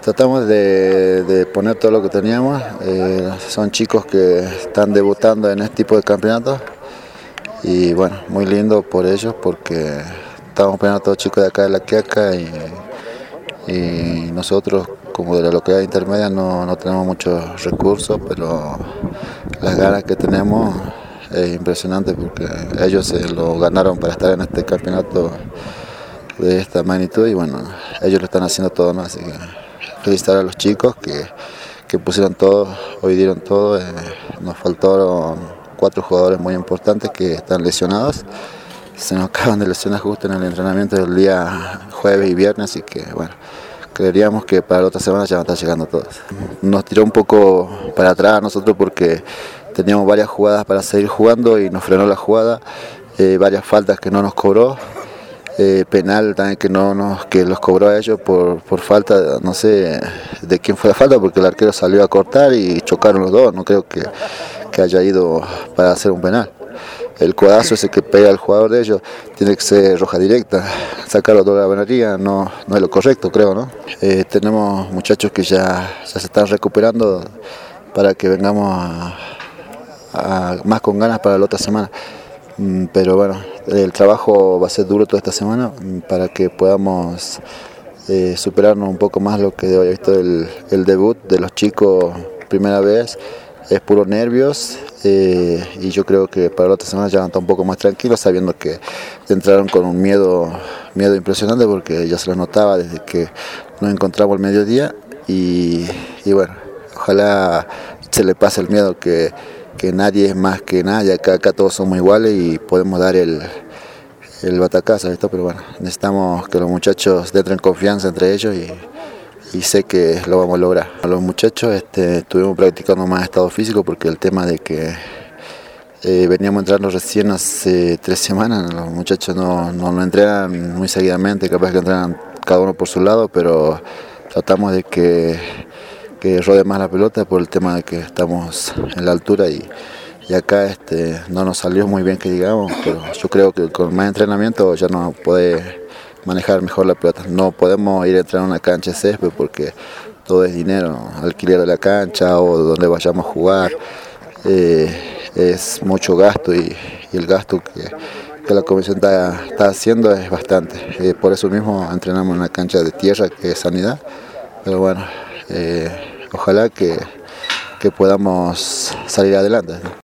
Tratamos de poner todo lo que teníamos. Son chicos que están debutando en este tipo de campeonatos y bueno, muy lindo por ellos porque estamos poniendo a todos chicos de acá de La Quiaca y nosotros como de la localidad intermedia no tenemos muchos recursos, pero las ganas que tenemos es impresionante porque ellos se lo ganaron para estar en este campeonato de esta magnitud y bueno, ellos lo están haciendo todo, ¿no? Así que felicitar a los chicos que pusieron todo, hoy dieron todo. Nos faltaron 4 jugadores muy importantes que están lesionados. Se nos acaban de lesionar justo en el entrenamiento del día jueves y viernes, así que bueno, creeríamos que para la otra semana ya van a estar llegando todos. Nos tiró un poco para atrás a nosotros porque teníamos varias jugadas para seguir jugando y nos frenó la jugada, varias faltas que no nos cobró. Penal también que los cobró a ellos por falta, no sé de quién fue la falta porque el arquero salió a cortar y chocaron los dos, no creo que haya ido para hacer un penal. El codazo ese que pega al jugador de ellos tiene que ser roja directa, sacarlo de la bandería no es lo correcto, creo, ¿no? Tenemos muchachos que ya se están recuperando para que vengamos más con ganas para la otra semana. Pero bueno, el trabajo va a ser duro toda esta semana para que podamos superarnos un poco más lo que hoy he visto el debut de los chicos primera vez. Es puro nervios y yo creo que para la otra semana ya van a estar un poco más tranquilos sabiendo que entraron con un miedo impresionante porque ya se los notaba desde que nos encontramos al mediodía y bueno, ojalá se le pase el miedo que nadie es más que nadie, acá todos somos iguales y podemos dar el batacazo, ¿esto? Pero bueno, necesitamos que los muchachos entren confianza entre ellos y sé que lo vamos a lograr. Los muchachos estuvimos practicando más estado físico porque el tema de que veníamos entrando recién hace 3 semanas, los muchachos no entrenan muy seguidamente, capaz que entrenan cada uno por su lado, pero tratamos de que rode más la pelota por el tema de que estamos en la altura y acá no nos salió muy bien que digamos, pero yo creo que con más entrenamiento ya nos puede manejar mejor la pelota. No podemos ir a entrenar a una cancha de césped porque todo es dinero, alquiler de la cancha o donde vayamos a jugar, es mucho gasto y el gasto que la comisión está haciendo es bastante. Por eso mismo entrenamos en una cancha de tierra que es Sanidad, pero bueno, ojalá que podamos salir adelante.